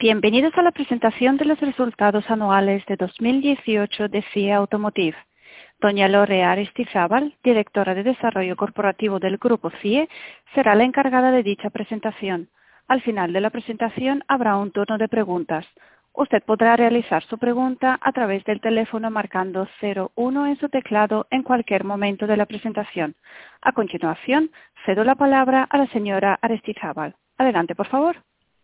Bienvenidos a la presentación de los resultados anuales de 2018 de FIA Automotive. Doña Lore Aristizábal, directora de Desarrollo Corporativo del Grupo FIE, será la encargada de dicha presentación. Al final de la presentación habrá un turno de preguntas. Usted podrá realizar su pregunta a través del teléfono marcando 01 en su teclado en cualquier momento de la presentación. A continuación, cedo la palabra a la señora Aristizábal. Adelante, por favor.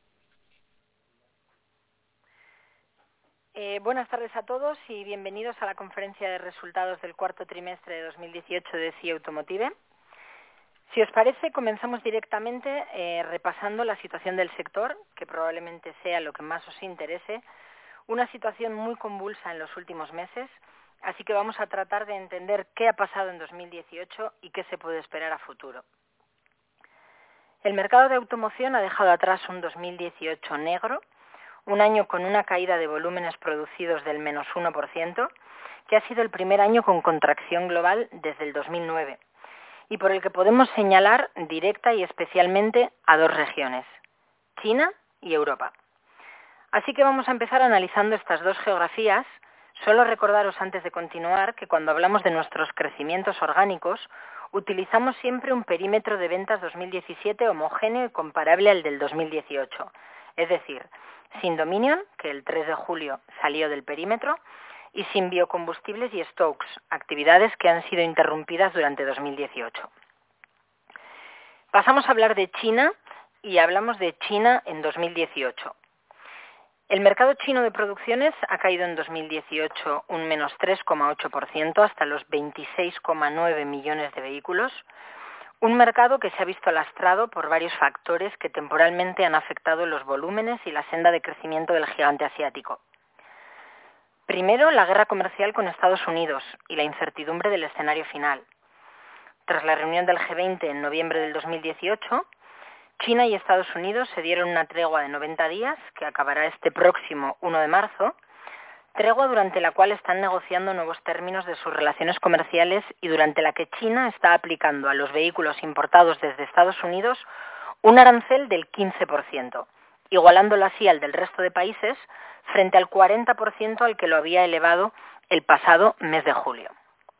Buenas tardes a todos y bienvenidos a la conferencia de resultados del cuarto trimestre de 2018 de FIA Automotive. Si os parece, comenzamos directamente repasando la situación del sector, que probablemente sea lo que más os interese, una situación muy convulsa en los últimos meses, así que vamos a tratar de entender qué ha pasado en 2018 y qué se puede esperar a futuro. El mercado de automoción ha dejado atrás un 2018 negro, un año con una caída de volúmenes producidos del menos 1%, que ha sido el primer año con contracción global desde el 2009, y por el que podemos señalar directa y especialmente a dos regiones, China y Europa. Así que vamos a empezar analizando estas dos geografías. Solo recordaros antes de continuar que cuando hablamos de nuestros crecimientos orgánicos, utilizamos siempre un perímetro de ventas 2017 homogéneo y comparable al del 2018, es decir, sin Dominion, que el 3 de julio salió del perímetro, y sin biocombustibles y Stokes, actividades que han sido interrumpidas durante 2018. Pasamos a hablar de China y hablamos de China en 2018. El mercado chino de producciones ha caído en 2018 un menos 3,8% hasta los 26,9 millones de vehículos, un mercado que se ha visto lastrado por varios factores que temporalmente han afectado los volúmenes y la senda de crecimiento del gigante asiático. Primero, la guerra comercial con Estados Unidos y la incertidumbre del escenario final. Tras la reunión del G20 en noviembre del 2018, China y Estados Unidos se dieron una tregua de 90 días, que acabará este próximo 1 de marzo, tregua durante la cual están negociando nuevos términos de sus relaciones comerciales y durante la que China está aplicando a los vehículos importados desde Estados Unidos un arancel del 15%, igualándolo así al del resto de países frente al 40% al que lo había elevado el pasado mes de julio.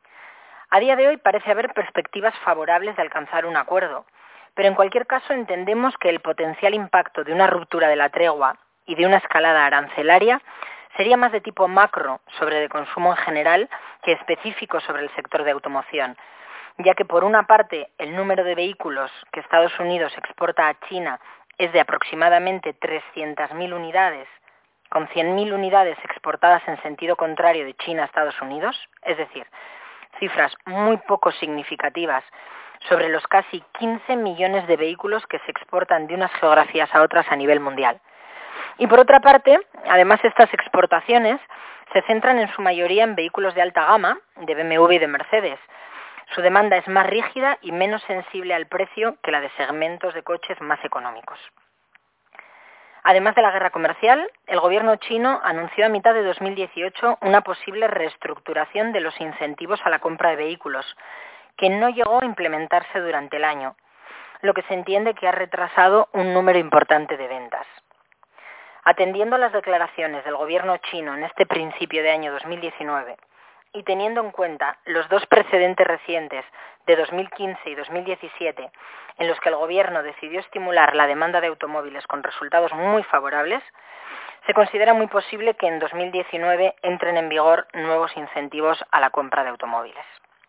A día de hoy parece haber perspectivas favorables de alcanzar un acuerdo, pero en cualquier caso entendemos que el potencial impacto de una ruptura de la tregua y de una escalada arancelaria sería más de tipo macro sobre el consumo en general que específico sobre el sector de automoción, ya que por una parte el número de vehículos que Estados Unidos exporta a China es de aproximadamente 300.000 unidades, con 100.000 unidades exportadas en sentido contrario de China a Estados Unidos, es decir, cifras muy poco significativas sobre los casi 15 millones de vehículos que se exportan de unas geografías a otras a nivel mundial. Y por otra parte, además estas exportaciones se centran en su mayoría en vehículos de alta gama, de BMW y de Mercedes. Su demanda es más rígida y menos sensible al precio que la de segmentos de coches más económicos. Además de la guerra comercial, el gobierno chino anunció a mitad de 2018 una posible reestructuración de los incentivos a la compra de vehículos, que no llegó a implementarse durante el año, lo que se entiende que ha retrasado un número importante de ventas. Atendiendo a las declaraciones del gobierno chino en este principio de año 2019 y teniendo en cuenta los dos precedentes recientes de 2015 y 2017 en los que el gobierno decidió estimular la demanda de automóviles con resultados muy favorables, se considera muy posible que en 2019 entren en vigor nuevos incentivos a la compra de automóviles.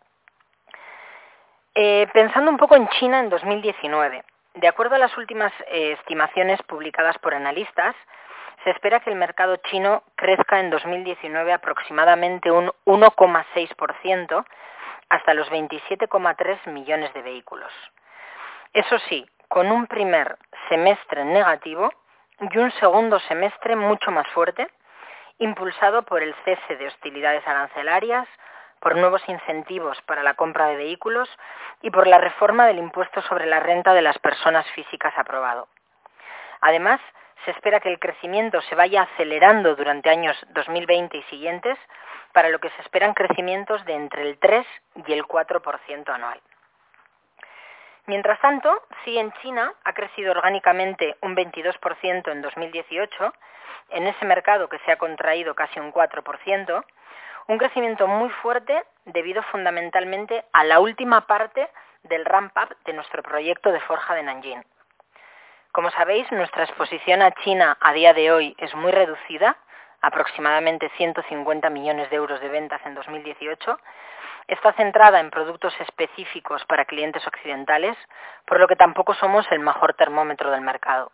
Pensando un poco en China en 2019, de acuerdo a las últimas estimaciones publicadas por analistas, se espera que el mercado chino crezca en 2019 aproximadamente un 1,6% hasta los 27,3 millones de vehículos. Eso sí, con un primer semestre negativo y un segundo semestre mucho más fuerte, impulsado por el cese de hostilidades arancelarias, por nuevos incentivos para la compra de vehículos y por la reforma del impuesto sobre la renta de las personas físicas aprobado. Además, se espera que el crecimiento se vaya acelerando durante años 2020 y siguientes, para lo que se esperan crecimientos de entre el 3 y el 4% anual. Mientras tanto, CIE en China ha crecido orgánicamente un 22% en 2018, en ese mercado que se ha contraído casi un 4%, un crecimiento muy fuerte debido fundamentalmente a la última parte del ramp-up de nuestro proyecto de forja de Nanjing. Como sabéis, nuestra exposición a China a día de hoy es muy reducida, aproximadamente 150 millones de euros de ventas en 2018, está centrada en productos específicos para clientes occidentales, por lo que tampoco somos el mejor termómetro del mercado.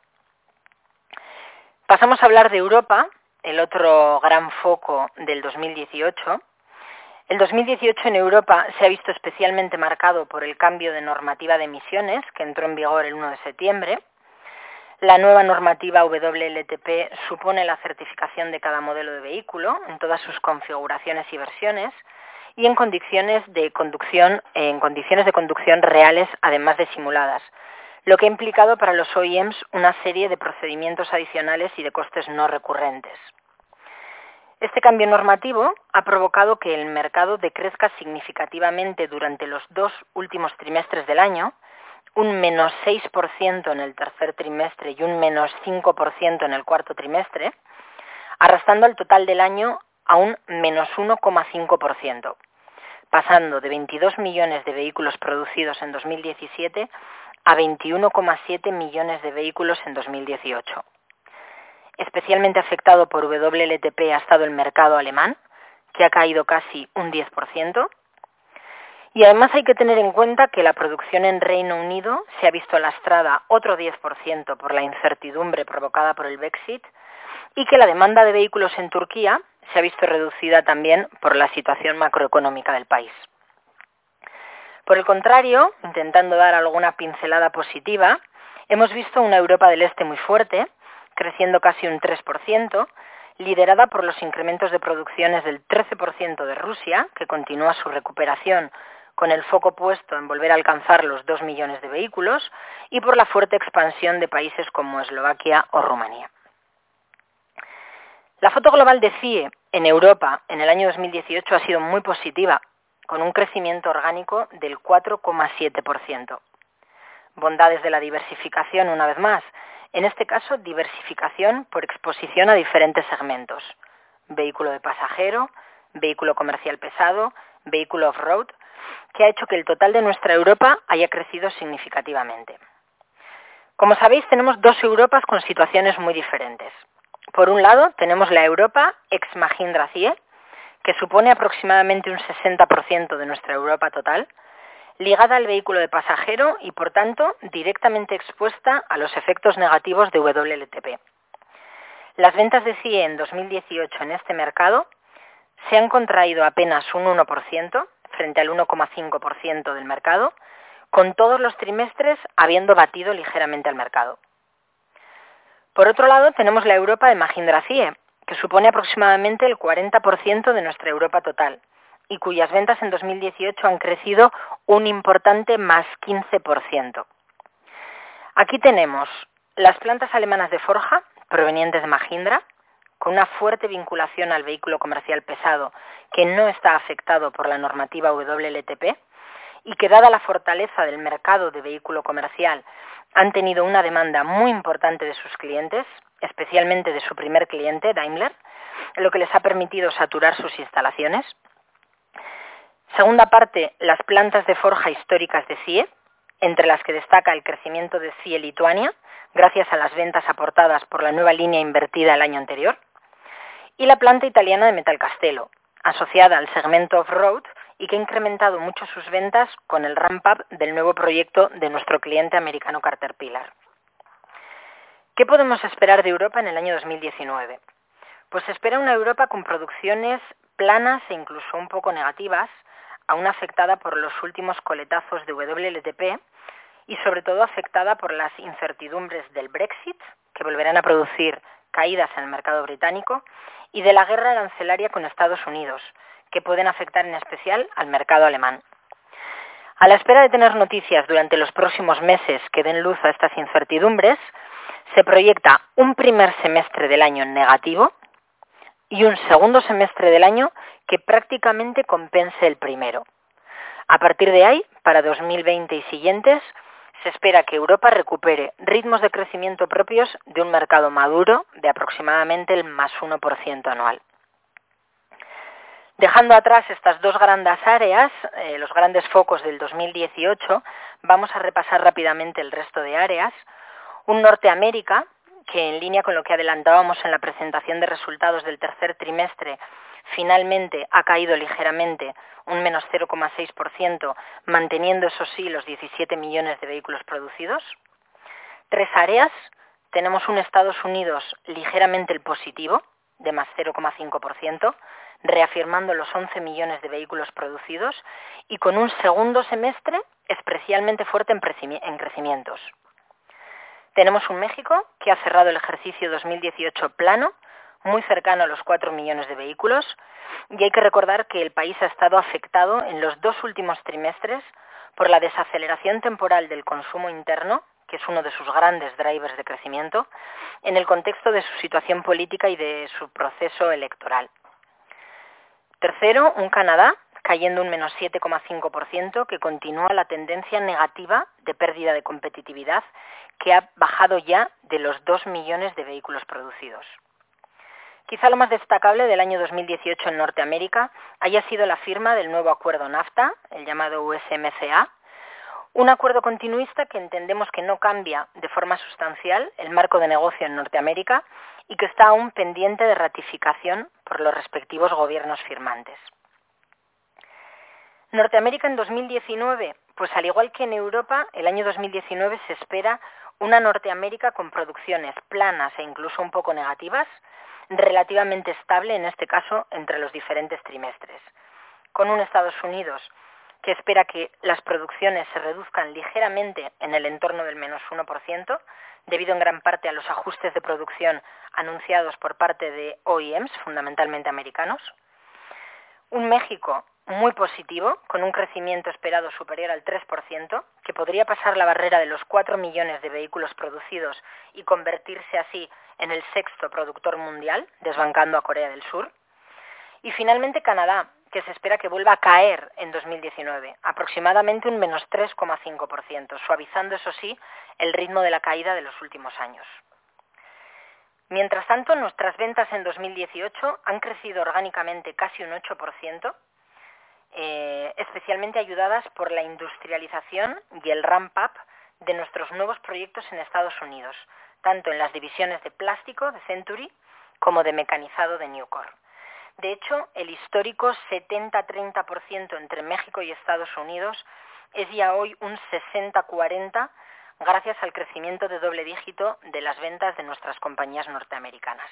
Pasamos a hablar de Europa, el otro gran foco del 2018. El 2018 en Europa se ha visto especialmente marcado por el cambio de normativa de emisiones, que entró en vigor el 1 de septiembre. La nueva normativa WLTP supone la certificación de cada modelo de vehículo en todas sus configuraciones y versiones, y en condiciones de conducción reales, además de simuladas, lo que ha implicado para los OEMs una serie de procedimientos adicionales y de costes no recurrentes. Este cambio normativo ha provocado que el mercado decrezca significativamente durante los 2 últimos trimestres del año, un menos 6% en el tercer trimestre y un menos 5% en el cuarto trimestre, arrastrando el total del año a un menos 1,5%, pasando de 22 millones de vehículos producidos en 2017 a 21,7 millones de vehículos en 2018. Especialmente afectado por WLTP ha estado el mercado alemán, que ha caído casi un 10%, y además hay que tener en cuenta que la producción en Reino Unido se ha visto lastrada otro 10% por la incertidumbre provocada por el Brexit, y que la demanda de vehículos en Turquía se ha visto reducida también por la situación macroeconómica del país. Por el contrario, intentando dar alguna pincelada positiva, hemos visto una Europa del Este muy fuerte, creciendo casi un 3%, liderada por los incrementos de producciones del 13% de Rusia, que continúa su recuperación con el foco puesto en volver a alcanzar los 2 millones de vehículos, y por la fuerte expansión de países como Eslovaquia o Rumanía. La foto global de CIE en Europa en el año 2018 ha sido muy positiva, con un crecimiento orgánico del 4,7%. Bondades de la diversificación, una vez más, en este caso diversificación por exposición a diferentes segmentos: vehículo de pasajero, vehículo comercial pesado, vehículo off-road, que ha hecho que el total de nuestra Europa haya crecido significativamente. Como sabéis, tenemos 2 Europas con situaciones muy diferentes. Por un lado, tenemos la Europa ex Mahindra CIE, que supone aproximadamente un 60% de nuestra Europa total, ligada al vehículo de pasajero y, por tanto, directamente expuesta a los efectos negativos de WLTP. Las ventas de CIE en 2018 en este mercado se han contraído apenas un 1% frente al 1,5% del mercado, con todos los trimestres habiendo batido ligeramente al mercado. Por otro lado, tenemos la Europa de Mahindra CIE, que supone aproximadamente el 40% de nuestra Europa total, y cuyas ventas en 2018 han crecido un importante más 15%. Aquí tenemos las plantas alemanas de forja, provenientes de Mahindra, con una fuerte vinculación al vehículo comercial pesado, que no está afectado por la normativa WLTP, y que, dada la fortaleza del mercado de vehículo comercial, han tenido una demanda muy importante de sus clientes, especialmente de su primer cliente, Daimler, lo que les ha permitido saturar sus instalaciones. Segunda parte, las plantas de forja históricas de CIE, entre las que destaca el crecimiento de CIE Lituania, gracias a las ventas aportadas por la nueva línea invertida el año anterior, y la planta italiana de Metal Castello, asociada al segmento off-road y que ha incrementado mucho sus ventas con el ramp-up del nuevo proyecto de nuestro cliente americano Caterpillar. ¿Qué podemos esperar de Europa en el año 2019? Pues se espera una Europa con producciones planas e incluso un poco negativas, aún afectada por los últimos coletazos de WLTP y sobre todo afectada por las incertidumbres del Brexit, que volverán a producir caídas en el mercado británico, y de la guerra arancelaria con Estados Unidos, que pueden afectar en especial al mercado alemán. A la espera de tener noticias durante los próximos meses que den luz a estas incertidumbres, se proyecta un primer semestre del año negativo y un segundo semestre del año que prácticamente compense el primero. A partir de ahí, para 2020 y siguientes, se espera que Europa recupere ritmos de crecimiento propios de un mercado maduro de aproximadamente el más 1% anual. Dejando atrás estas dos grandes áreas, los grandes focos del 2018, vamos a repasar rápidamente el resto de áreas. Un Norteamérica, que en línea con lo que adelantábamos en la presentación de resultados del tercer trimestre, finalmente ha caído ligeramente, un menos 0,6%, manteniendo eso sí los 17 millones de vehículos producidos. Tres áreas, tenemos un Estados Unidos ligeramente el positivo, de más 0,5%, reafirmando los 11 millones de vehículos producidos y con un segundo semestre especialmente fuerte en crecimientos. Tenemos un México que ha cerrado el ejercicio 2018 plano, muy cercano a los 4 millones de vehículos, y hay que recordar que el país ha estado afectado en los dos últimos trimestres por la desaceleración temporal del consumo interno, que es uno de sus grandes drivers de crecimiento, en el contexto de su situación política y de su proceso electoral. Tercero, un Canadá cayendo un menos 7,5%, que continúa la tendencia negativa de pérdida de competitividad, que ha bajado ya de los 2 millones de vehículos producidos. Quizá lo más destacable del año 2018 en Norteamérica haya sido la firma del nuevo acuerdo NAFTA, el llamado USMCA, un acuerdo continuista que entendemos que no cambia de forma sustancial el marco de negocio en Norteamérica y que está aún pendiente de ratificación por los respectivos gobiernos firmantes. Norteamérica en 2019, pues al igual que en Europa, el año 2019 se espera una Norteamérica con producciones planas e incluso un poco negativas, relativamente estable en este caso entre los diferentes trimestres, con un Estados Unidos que espera que las producciones se reduzcan ligeramente en el entorno del menos 1%, debido en gran parte a los ajustes de producción anunciados por parte de OEMs, fundamentalmente americanos. Un México muy positivo, con un crecimiento esperado superior al 3%, que podría pasar la barrera de los 4 millones de vehículos producidos y convertirse así en el sexto productor mundial, desbancando a Corea del Sur. Y finalmente Canadá, que se espera que vuelva a caer en 2019, aproximadamente un menos 3,5%, suavizando, eso sí, el ritmo de la caída de los últimos años. Mientras tanto, nuestras ventas en 2018 han crecido orgánicamente casi un 8%, especialmente ayudadas por la industrialización y el ramp-up de nuestros nuevos proyectos en Estados Unidos, tanto en las divisiones de plástico de Century como de mecanizado de Nucor. De hecho, el histórico 70-30% entre México y Estados Unidos es ya hoy un 60-40% gracias al crecimiento de doble dígito de las ventas de nuestras compañías norteamericanas.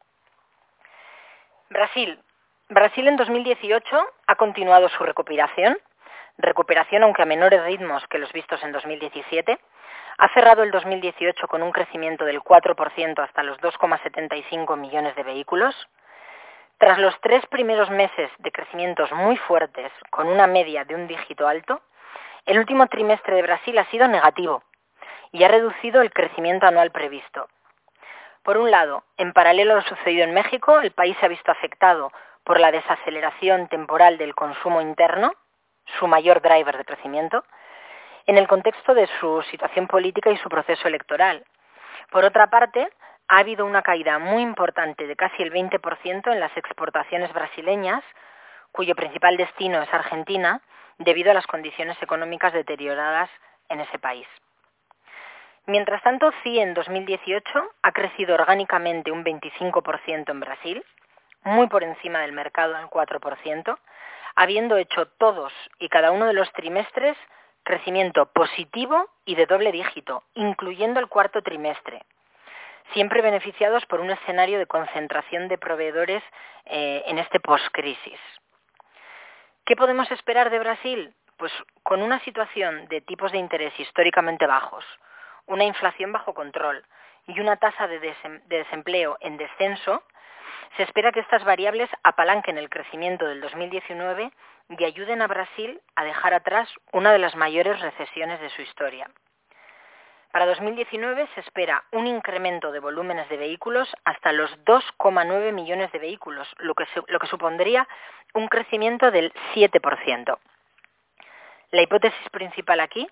Brasil en 2018 ha continuado su recuperación aunque a menores ritmos que los vistos en 2017, ha cerrado el 2018 con un crecimiento del 4% hasta los 2,75 millones de vehículos. Tras los 3 primeros meses de crecimientos muy fuertes, con una media de un dígito alto, el último trimestre de Brasil ha sido negativo y ha reducido el crecimiento anual previsto. Por un lado, en paralelo a lo sucedido en México, el país se ha visto afectado por la desaceleración temporal del consumo interno, su mayor driver de crecimiento, en el contexto de su situación política y su proceso electoral. Por otra parte, ha habido una caída muy importante de casi el 20% en las exportaciones brasileñas, cuyo principal destino es Argentina, debido a las condiciones económicas deterioradas en ese país. Mientras tanto, CIE en 2018 ha crecido orgánicamente un 25% en Brasil, muy por encima del mercado al 4%, habiendo hecho todos y cada uno de los trimestres crecimiento positivo y de doble dígito, incluyendo el cuarto trimestre, siempre beneficiados por un escenario de concentración de proveedores en este post-crisis. ¿Qué podemos esperar de Brasil? Pues con una situación de tipos de interés históricamente bajos, una inflación bajo control y una tasa de desempleo en descenso, se espera que estas variables apalanquen el crecimiento del 2019 y ayuden a Brasil a dejar atrás una de las mayores recesiones de su historia. Para 2019 se espera un incremento de volúmenes de vehículos hasta los 2,9 millones de vehículos, lo que supondría un crecimiento del 7%. La hipótesis principal aquí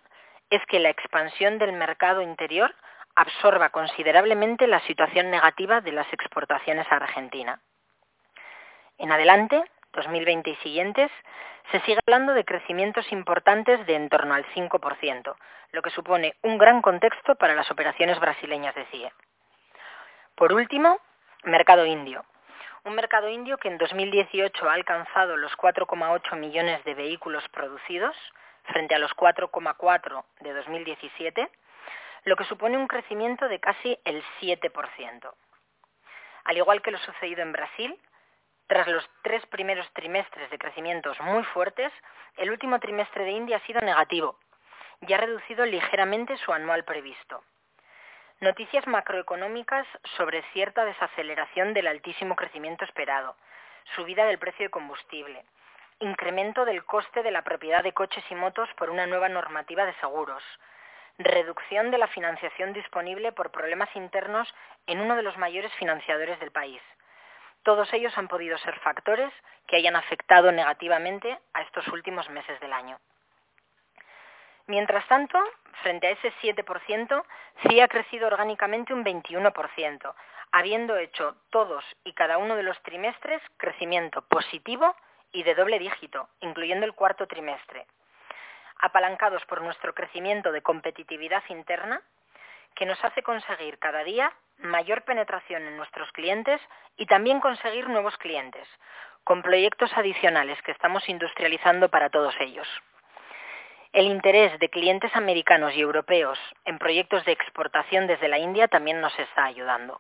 es que la expansión del mercado interior absorba considerablemente la situación negativa de las exportaciones a Argentina. En adelante, 2020 y siguientes, se sigue hablando de crecimientos importantes de en torno al 5%, lo que supone un gran contexto para las operaciones brasileñas de CIE. Por último, mercado indio. Un mercado indio que en 2018 ha alcanzado los 4,8 millones de vehículos producidos, frente a los 4,4 de 2017, lo que supone un crecimiento de casi el 7%. Al igual que lo sucedido en Brasil, tras los 3 primeros trimestres de crecimientos muy fuertes, el último trimestre de India ha sido negativo y ha reducido ligeramente su anual previsto. Noticias macroeconómicas sobre cierta desaceleración del altísimo crecimiento esperado, subida del precio de combustible, incremento del coste de la propiedad de coches y motos por una nueva normativa de seguros, reducción de la financiación disponible por problemas internos en uno de los mayores financiadores del país. Todos ellos han podido ser factores que hayan afectado negativamente a estos últimos meses del año. Mientras tanto, frente a ese 7%, CIE ha crecido orgánicamente un 21%, habiendo hecho todos y cada uno de los trimestres crecimiento positivo y de doble dígito, incluyendo el cuarto trimestre, apalancados por nuestro crecimiento de competitividad interna, que nos hace conseguir cada día mayor penetración en nuestros clientes y también conseguir nuevos clientes, con proyectos adicionales que estamos industrializando para todos ellos. El interés de clientes americanos y europeos en proyectos de exportación desde la India también nos está ayudando.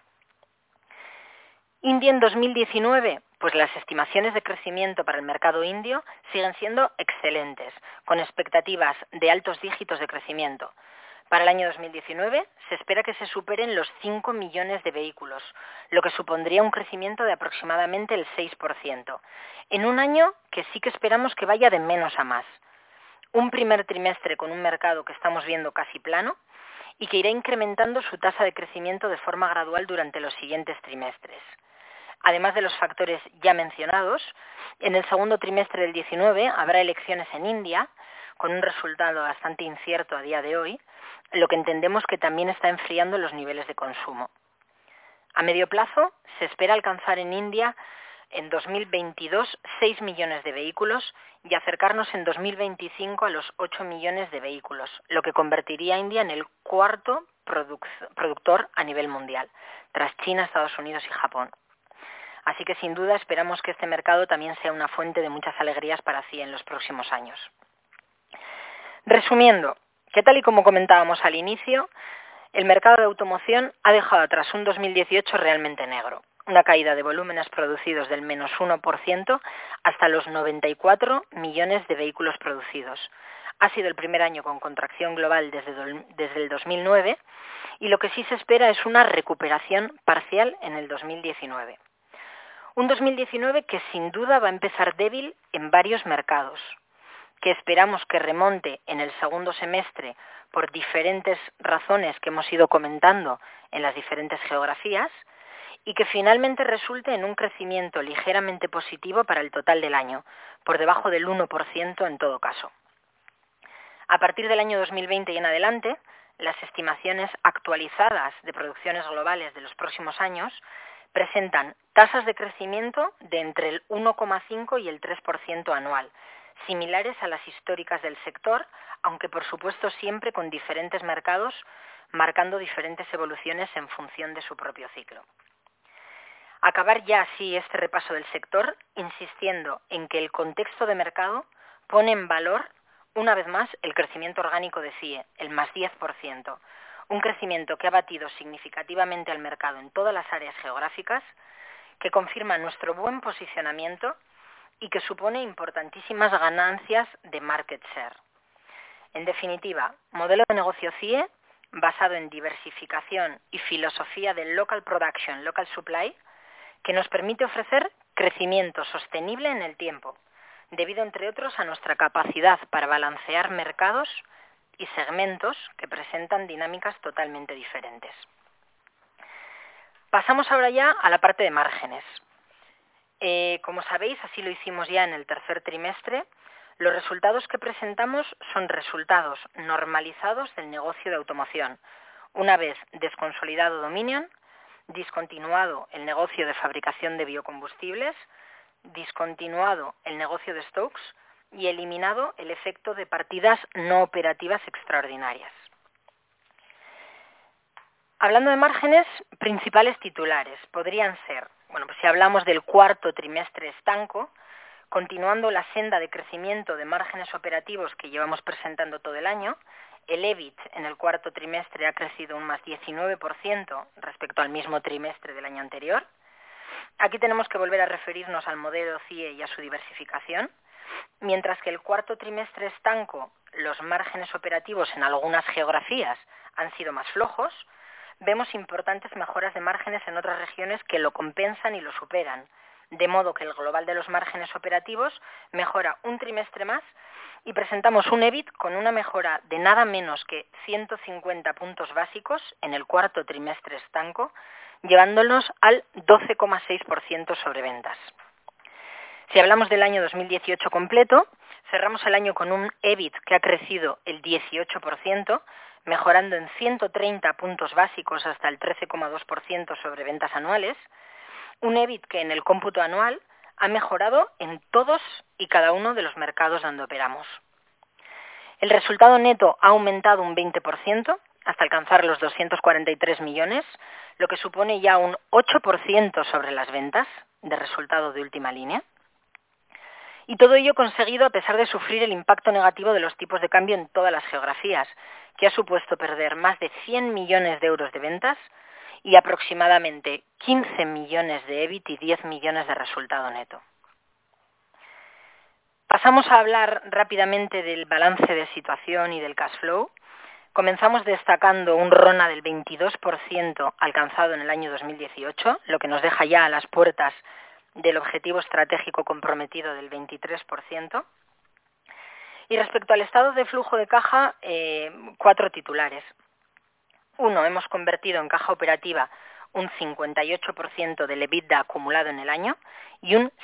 India en 2019, pues las estimaciones de crecimiento para el mercado indio siguen siendo excelentes, con expectativas de altos dígitos de crecimiento. Para el año 2019 se espera que se superen los 5 millones de vehículos, lo que supondría un crecimiento de aproximadamente el 6%, en un año que sí que esperamos que vaya de menos a más. Un primer trimestre con un mercado que estamos viendo casi plano y que irá incrementando su tasa de crecimiento de forma gradual durante los siguientes trimestres. Además de los factores ya mencionados, en el segundo trimestre del 19 habrá elecciones en India, con un resultado bastante incierto a día de hoy, lo que entendemos que también está enfriando los niveles de consumo. A medio plazo, se espera alcanzar en India en 2022 6 millones de vehículos y acercarnos en 2025 a los 8 millones de vehículos, lo que convertiría a India en el cuarto productor a nivel mundial, tras China, Estados Unidos y Japón. Así que sin duda esperamos que este mercado también sea una fuente de muchas alegrías para CIE en los próximos años. Resumiendo, que tal y como comentábamos al inicio, el mercado de automoción ha dejado atrás un 2018 realmente negro, una caída de volúmenes producidos del menos 1% hasta los 94 millones de vehículos producidos. Ha sido el primer año con contracción global desde el 2009 y lo que sí se espera es una recuperación parcial en el 2019. Un 2019 que sin duda va a empezar débil en varios mercados, que esperamos que remonte en el segundo semestre por diferentes razones que hemos ido comentando en las diferentes geografías y que finalmente resulte en un crecimiento ligeramente positivo para el total del año, por debajo del 1% en todo caso. A partir del año 2020 y en adelante, las estimaciones actualizadas de producciones globales de los próximos años presentan tasas de crecimiento de entre el 1,5 y el 3% anual, similares a las históricas del sector, aunque por supuesto siempre con diferentes mercados, marcando diferentes evoluciones en función de su propio ciclo. Acabar ya así este repaso del sector, insistiendo en que el contexto de mercado pone en valor, una vez más, el crecimiento orgánico de CIE, el más 10%, un crecimiento que ha batido significativamente al mercado en todas las áreas geográficas, que confirma nuestro buen posicionamiento y que supone importantísimas ganancias de market share. En definitiva, modelo de negocio CIE basado en diversificación y filosofía del local production, local supply, que nos permite ofrecer crecimiento sostenible en el tiempo, debido entre otros a nuestra capacidad para balancear mercados y segmentos que presentan dinámicas totalmente diferentes. Pasamos ahora ya a la parte de márgenes. Como sabéis, así lo hicimos ya en el tercer trimestre, Los resultados que presentamos son resultados normalizados del negocio de automoción, una vez desconsolidado Dominion, discontinuado el negocio de fabricación de biocombustibles, discontinuado el negocio de Stokes y eliminado el efecto de partidas no operativas extraordinarias. Hablando de márgenes, principales titulares podrían ser, pues si hablamos del cuarto trimestre estanco, continuando la senda de crecimiento de márgenes operativos que llevamos presentando todo el año, el EBIT en el cuarto trimestre ha crecido un más 19% respecto al mismo trimestre del año anterior. Aquí tenemos que volver a referirnos al modelo CIE y a su diversificación, mientras que el cuarto trimestre estanco, los márgenes operativos en algunas geografías han sido más flojos, vemos importantes mejoras de márgenes en otras regiones que lo compensan y lo superan, de modo que el global de los márgenes operativos mejora un trimestre más y presentamos un EBIT con una mejora de nada menos que 150 puntos básicos en el cuarto trimestre estanco, llevándonos al 12,6% sobre ventas. Si hablamos del año 2018 completo, cerramos el año con un EBIT que ha crecido el 18%, mejorando en 130 puntos básicos hasta el 13,2% sobre ventas anuales, un EBIT que en el cómputo anual ha mejorado en todos y cada uno de los mercados donde operamos. El resultado neto ha aumentado un 20% hasta alcanzar los 243 millones, lo que supone ya un 8% sobre las ventas de resultado de última línea. Y todo ello conseguido a pesar de sufrir el impacto negativo de los tipos de cambio en todas las geografías, que ha supuesto perder más de 100 millones de euros de ventas y aproximadamente 15 millones de EBIT y 10 millones de resultado neto. Pasamos a hablar rápidamente del balance de situación y del cash flow. Comenzamos destacando un RONA del 22% alcanzado en el año 2018, lo que nos deja ya a las puertas del objetivo estratégico comprometido del 23%. Y respecto al estado de flujo de caja, 4 titulares. 1, hemos convertido en caja operativa un 58% del EBITDA acumulado en el año y un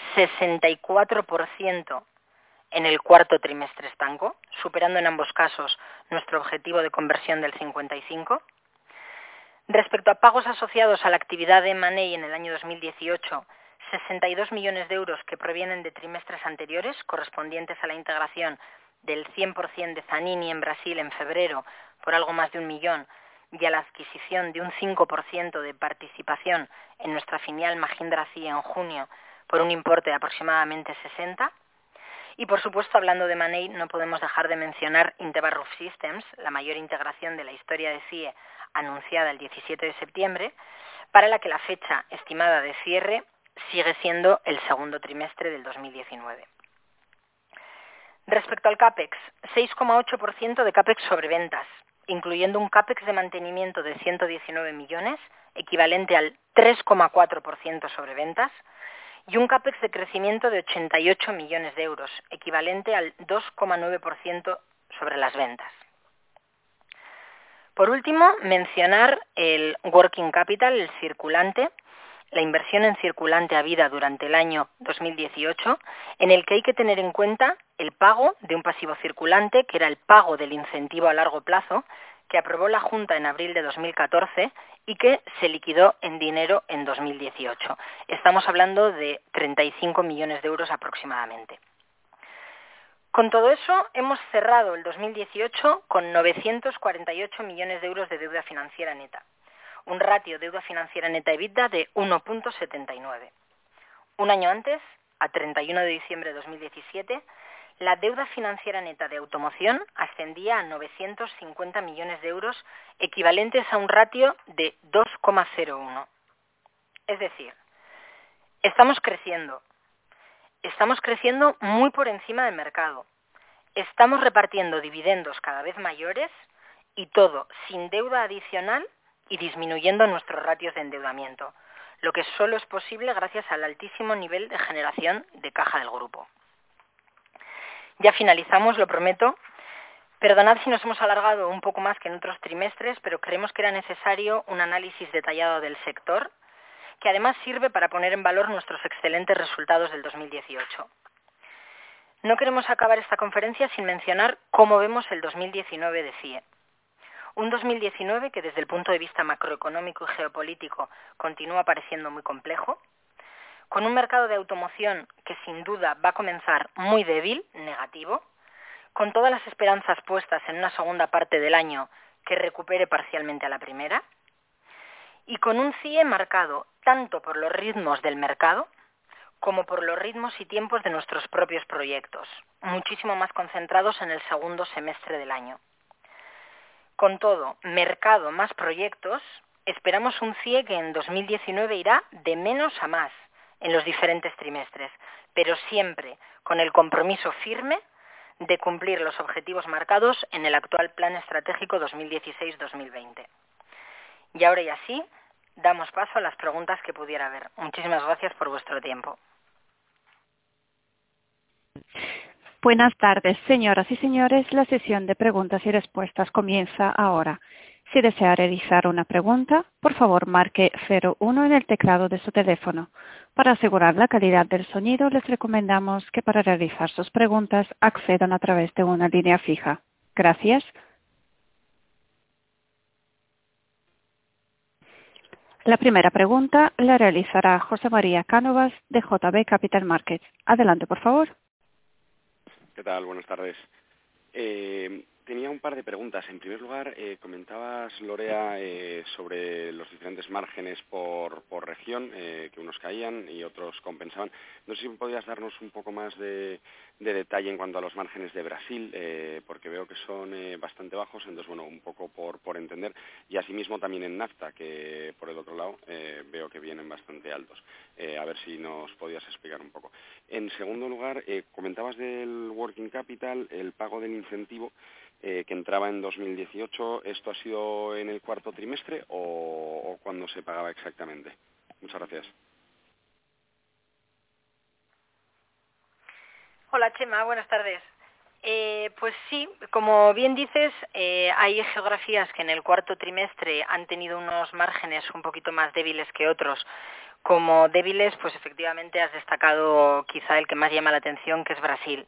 64% en el cuarto trimestre estanco, superando en ambos casos nuestro objetivo de conversión del 55%. Respecto a pagos asociados a la actividad de M&A en el año 2018, 62 millones de euros que provienen de trimestres anteriores, correspondientes a la integración del 100% de Zanini en Brasil en febrero por algo más de 1 millón y a la adquisición de un 5% de participación en nuestra filial Mahindra CIE en junio por un importe de aproximadamente 60. Y por supuesto, hablando de M&A, no podemos dejar de mencionar Intevar Roof Systems, la mayor integración de la historia de CIE anunciada el 17 de septiembre, para la que la fecha estimada de cierre sigue siendo el segundo trimestre del 2019. Respecto al CAPEX, 6,8% de CAPEX sobre ventas, incluyendo un CAPEX de mantenimiento de 119 millones, equivalente al 3,4% sobre ventas, y un CAPEX de crecimiento de 88 millones de euros, equivalente al 2,9% sobre las ventas. Por último, mencionar el working capital, el circulante, la inversión en circulante habida durante el año 2018, en el que hay que tener en cuenta el pago de un pasivo circulante, que era el pago del incentivo a largo plazo, que aprobó la Junta en abril de 2014 y que se liquidó en dinero en 2018. Estamos hablando de 35 millones de euros aproximadamente. Con todo eso, hemos cerrado el 2018 con 948 millones de euros de deuda financiera neta, un ratio deuda financiera neta EBITDA de 1,79. Un año antes, a 31 de diciembre de 2017, la deuda financiera neta de automoción ascendía a 950 millones de euros, equivalentes a un ratio de 2,01. Es decir, estamos creciendo muy por encima del mercado, estamos repartiendo dividendos cada vez mayores y todo sin deuda adicional y disminuyendo nuestros ratios de endeudamiento, lo que solo es posible gracias al altísimo nivel de generación de caja del grupo. Ya finalizamos, lo prometo. Perdonad si nos hemos alargado un poco más que en otros trimestres, pero creemos que era necesario un análisis detallado del sector, que además sirve para poner en valor nuestros excelentes resultados del 2018. No queremos acabar esta conferencia sin mencionar cómo vemos el 2019 de CIE. Un 2019 que desde el punto de vista macroeconómico y geopolítico continúa pareciendo muy complejo, con un mercado de automoción que sin duda va a comenzar muy débil, negativo, con todas las esperanzas puestas en una segunda parte del año que recupere parcialmente a la primera, y con un CIE marcado tanto por los ritmos del mercado como por los ritmos y tiempos de nuestros propios proyectos, muchísimo más concentrados en el segundo semestre del año. Con todo, mercado más proyectos, esperamos un CIE que en 2019 irá de menos a más en los diferentes trimestres, pero siempre con el compromiso firme de cumplir los objetivos marcados en el actual Plan Estratégico 2016-2020. Y ahora ya sí, damos paso a las preguntas que pudiera haber. Muchísimas gracias por vuestro tiempo. Buenas tardes, señoras y señores. La sesión de preguntas y respuestas comienza ahora. Si desea realizar una pregunta, por favor marque 01 en el teclado de su teléfono. Para asegurar la calidad del sonido, les recomendamos que para realizar sus preguntas accedan a través de una línea fija. Gracias. La primera pregunta la realizará José María Cánovas de JB Capital Markets. Adelante, por favor. ¿Qué tal? Buenas tardes. Tenía un par de preguntas. En primer lugar, comentabas, Lorea, sobre los diferentes márgenes por región, que unos caían y otros compensaban. No sé si podías darnos un poco más de detalle en cuanto a los márgenes de Brasil, porque veo que son bastante bajos, entonces, bueno, un poco por entender. Y asimismo también en NAFTA, que por el otro lado veo que vienen bastante altos. A ver si nos podías explicar un poco. En segundo lugar, comentabas del working capital, el pago del incentivo, que entraba en 2018. ¿Esto ha sido en el cuarto trimestre o cuándo se pagaba exactamente? Muchas gracias. Hola, Chema, buenas tardes. Pues sí, como bien dices, hay geografías que en el cuarto trimestre han tenido unos márgenes un poquito más débiles que otros. Como débiles, pues efectivamente has destacado quizá el que más llama la atención, que es Brasil.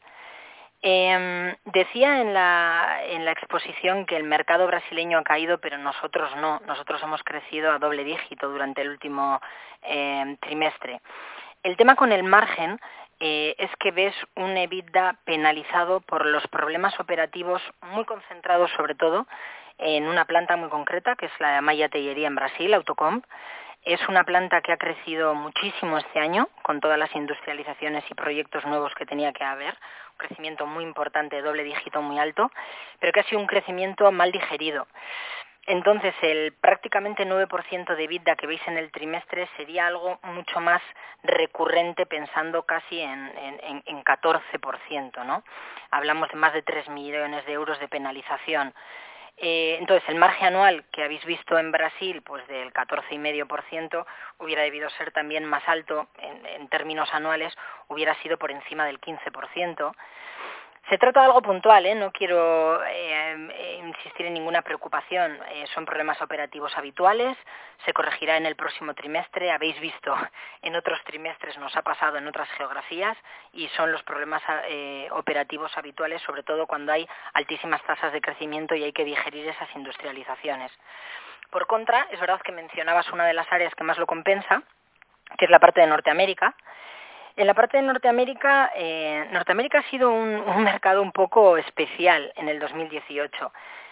Decía en la exposición que el mercado brasileño ha caído, pero nosotros no. Nosotros hemos crecido a doble dígito durante el último trimestre. El tema con el margen es que ves un EBITDA penalizado por los problemas operativos muy concentrados, sobre todo en una planta muy concreta, que es la Maya Tellería en Brasil, Autocomp. Es una planta que ha crecido muchísimo este año, con todas las industrializaciones y proyectos nuevos que tenía que haber, un crecimiento muy importante, doble dígito muy alto, pero que ha sido un crecimiento mal digerido. Entonces, el prácticamente 9% de EBITDA que veis en el trimestre sería algo mucho más recurrente, pensando casi en 14%, ¿no? Hablamos de más de 3 millones de euros de penalización. Entonces, el margen anual que habéis visto en Brasil, pues del 14,5%, hubiera debido ser también más alto en términos anuales, hubiera sido por encima del 15%. Se trata de algo puntual, no quiero insistir en ninguna preocupación. Son problemas operativos habituales, se corregirá en el próximo trimestre. Habéis visto, en otros trimestres nos ha pasado en otras geografías y son los problemas operativos habituales, sobre todo cuando hay altísimas tasas de crecimiento y hay que digerir esas industrializaciones. Por contra, es verdad que mencionabas una de las áreas que más lo compensa, que es la parte de Norteamérica. En la parte de Norteamérica, Norteamérica ha sido un mercado un poco especial en el 2018.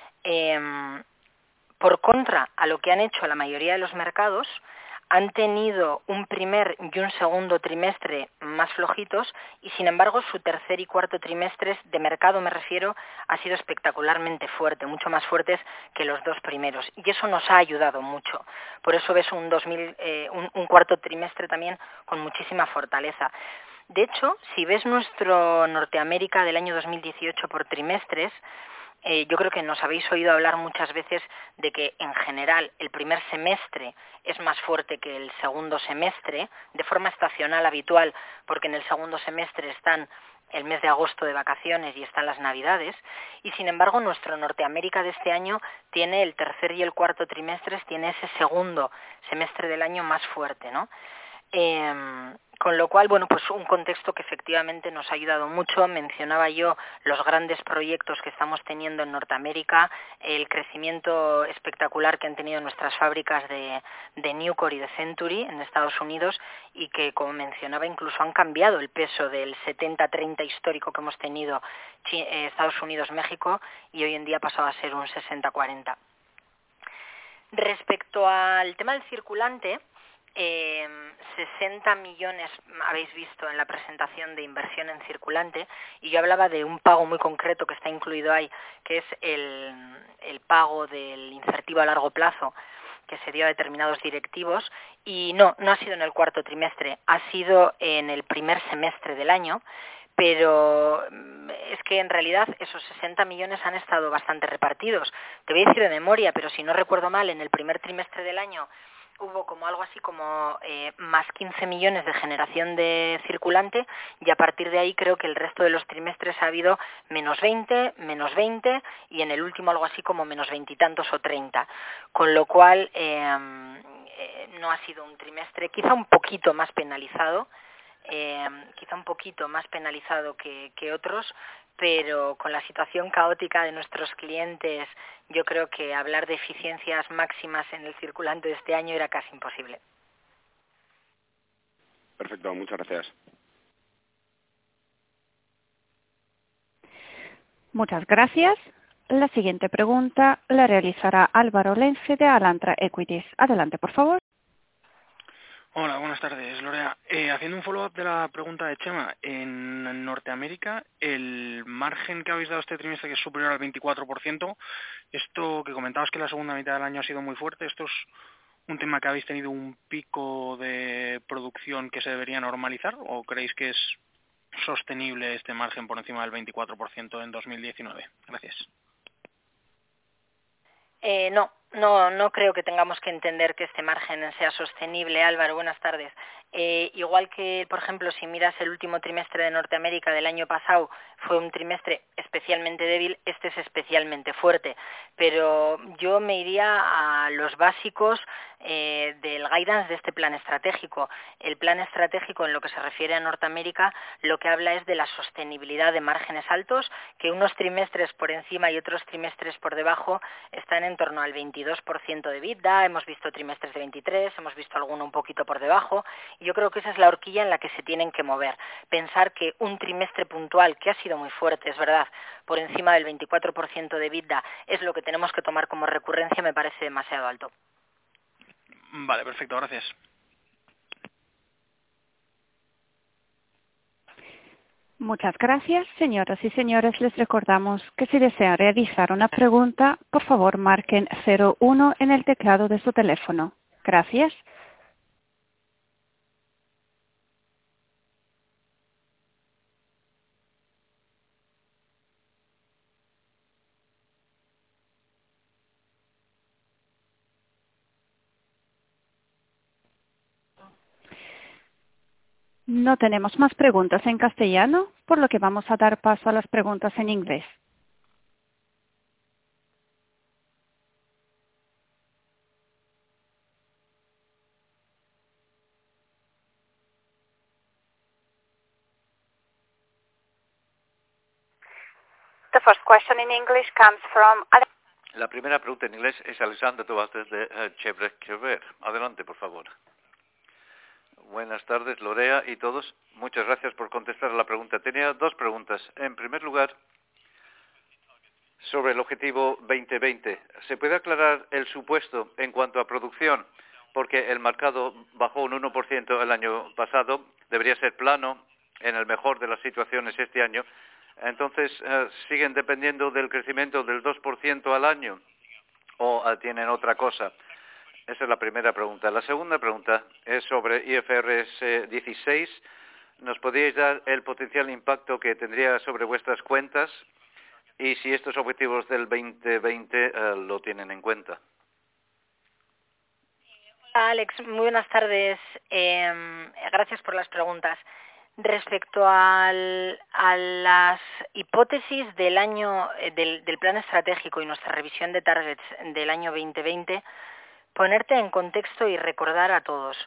Por contra a lo que han hecho la mayoría de los mercados, han tenido un primer y un segundo trimestre más flojitos y, sin embargo, su tercer y cuarto trimestres de mercado, me refiero, ha sido espectacularmente fuerte, mucho más fuertes que los dos primeros. Y eso nos ha ayudado mucho. Por eso ves un cuarto trimestre también con muchísima fortaleza. De hecho, si ves nuestro Norteamérica del año 2018 por trimestres, yo creo que nos habéis oído hablar muchas veces de que en general el primer semestre es más fuerte que el segundo semestre, de forma estacional habitual, porque en el segundo semestre están el mes de agosto de vacaciones y están las Navidades, y sin embargo nuestro Norteamérica de este año tiene el tercer y el cuarto trimestres, tiene ese segundo semestre del año más fuerte, ¿no? Con lo cual, bueno, pues un contexto que efectivamente nos ha ayudado mucho. Mencionaba yo los grandes proyectos que estamos teniendo en Norteamérica, el crecimiento espectacular que han tenido nuestras fábricas de Nucor y de Century en Estados Unidos y que, como mencionaba, incluso han cambiado el peso del 70-30 histórico que hemos tenido Estados Unidos-México y hoy en día ha pasado a ser un 60-40. Respecto al tema del circulante, 60 millones habéis visto en la presentación de inversión en circulante y yo hablaba de un pago muy concreto que está incluido ahí, que es el pago del incentivo a largo plazo que se dio a determinados directivos y no ha sido en el cuarto trimestre, ha sido en el primer semestre del año, pero es que en realidad esos 60 millones han estado bastante repartidos. Te voy a decir de memoria, pero si no recuerdo mal, en el primer trimestre del año hubo como algo así como más 15 millones de generación de circulante y a partir de ahí creo que el resto de los trimestres ha habido menos 20 y en el último algo así como menos 20 y tantos o 30, con lo cual no ha sido un trimestre quizá un poquito más penalizado, que otros, pero con la situación caótica de nuestros clientes yo creo que hablar de eficiencias máximas en el circulante de este año era casi imposible. Perfecto, muchas gracias. Muchas gracias. La siguiente pregunta la realizará Álvaro Lenze de Alantra Equities. Adelante, por favor. Hola, buenas tardes, Lorea. Haciendo un follow-up de la pregunta de Chema, en Norteamérica el margen que habéis dado este trimestre, que es superior al 24%, esto que comentabas que la segunda mitad del año ha sido muy fuerte, ¿esto es un tema que habéis tenido un pico de producción que se debería normalizar o creéis que es sostenible este margen por encima del 24% en 2019? Gracias. No creo que tengamos que entender que este margen sea sostenible. Álvaro, buenas tardes. Igual que, por ejemplo, si miras el último trimestre de Norteamérica del año pasado, fue un trimestre especialmente débil, este es especialmente fuerte. Pero yo me iría a los básicos del guidance de este plan estratégico. El plan estratégico, en lo que se refiere a Norteamérica, lo que habla es de la sostenibilidad de márgenes altos, que unos trimestres por encima y otros trimestres por debajo están en torno al 22% de EBITDA, hemos visto trimestres de 23, hemos visto alguno un poquito por debajo, y yo creo que esa es la horquilla en la que se tienen que mover. Pensar que un trimestre puntual, que ha sido muy fuerte, es verdad, por encima del 24% de EBITDA, es lo que tenemos que tomar como recurrencia, me parece demasiado alto. Vale, perfecto, gracias. Muchas gracias. Señoras y señores, les recordamos que si desean realizar una pregunta, por favor marquen 01 en el teclado de su teléfono. Gracias. No tenemos más preguntas en castellano, por lo que vamos a dar paso a las preguntas en inglés. The first question in English comes from... La primera pregunta en inglés es Alexander Tobas desde Chevrolet Quebec. Adelante, por favor. Buenas tardes, Lorea y todos. Muchas gracias por contestar a la pregunta. Tenía dos preguntas. En primer lugar, sobre el objetivo 2020. ¿Se puede aclarar el supuesto en cuanto a producción? Porque el mercado bajó un 1% el año pasado. Debería ser plano en el mejor de las situaciones este año. Entonces, ¿siguen dependiendo del crecimiento del 2% al año o tienen otra cosa? Esa es la primera pregunta. La segunda pregunta es sobre IFRS 16. ¿Nos podríais dar el potencial impacto que tendría sobre vuestras cuentas y si estos objetivos del 2020 lo tienen en cuenta? Hola, Alex, muy buenas tardes. Gracias por las preguntas. Respecto a las hipótesis del año del plan estratégico y nuestra revisión de targets del año 2020, ponerte en contexto y recordar a todos.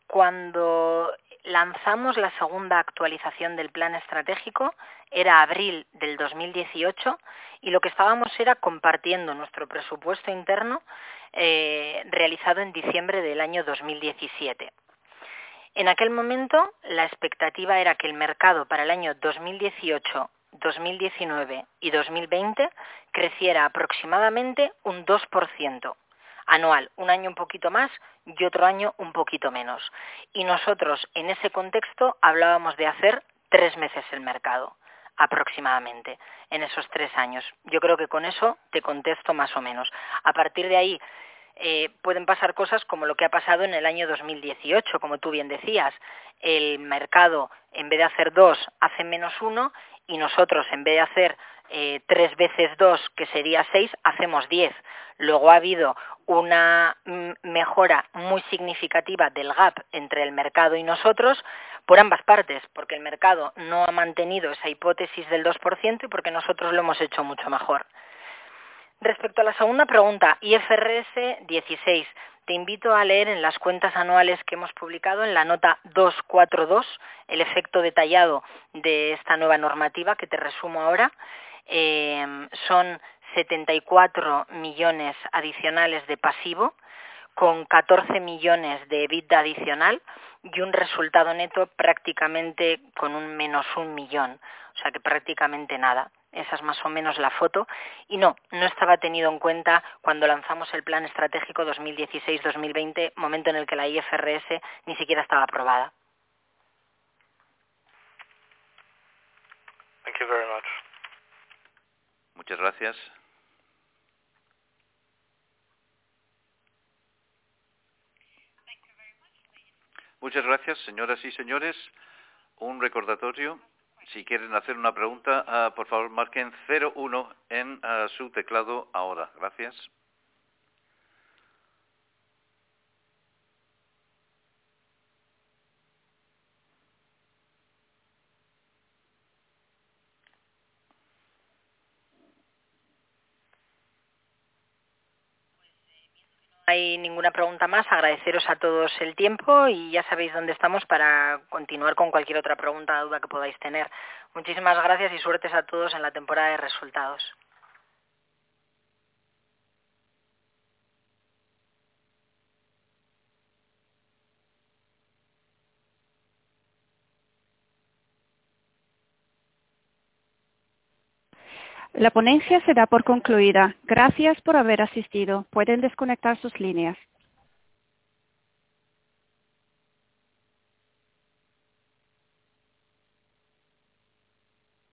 Cuando lanzamos la segunda actualización del plan estratégico era abril del 2018 y lo que estábamos era compartiendo nuestro presupuesto interno realizado en diciembre del año 2017. En aquel momento la expectativa era que el mercado para el año 2018, 2019 y 2020 creciera aproximadamente un 2% anual, un año un poquito más y otro año un poquito menos. Y nosotros en ese contexto hablábamos de hacer 3 veces el mercado, aproximadamente, en esos 3 años. Yo creo que con eso te contesto más o menos. A partir de ahí pueden pasar cosas como lo que ha pasado en el año 2018, como tú bien decías. El mercado, en vez de hacer 2, hace -1 y nosotros, en vez de hacer 3 veces 2, que sería 6, hacemos 10. Luego ha habido una mejora muy significativa del gap entre el mercado y nosotros por ambas partes, porque el mercado no ha mantenido esa hipótesis del 2% y porque nosotros lo hemos hecho mucho mejor. Respecto a la segunda pregunta, IFRS 16, te invito a leer en las cuentas anuales que hemos publicado en la nota 242 el efecto detallado de esta nueva normativa que te resumo ahora. Son 74 millones adicionales de pasivo, con 14 millones de EBITDA adicional y un resultado neto prácticamente con un -1 millón, o sea que prácticamente nada. Esa es más o menos la foto. Y no estaba tenido en cuenta cuando lanzamos el plan estratégico 2016-2020, momento en el que la IFRS ni siquiera estaba aprobada. Thank you very much. Muchas gracias. Muchas gracias, señoras y señores. Un recordatorio. Si quieren hacer una pregunta, por favor marquen 01 en su teclado ahora. Gracias. No hay ninguna pregunta más, agradeceros a todos el tiempo y ya sabéis dónde estamos para continuar con cualquier otra pregunta o duda que podáis tener. Muchísimas gracias y suertes a todos en la temporada de resultados. La ponencia se da por concluida. Gracias por haber asistido. Pueden desconectar sus líneas.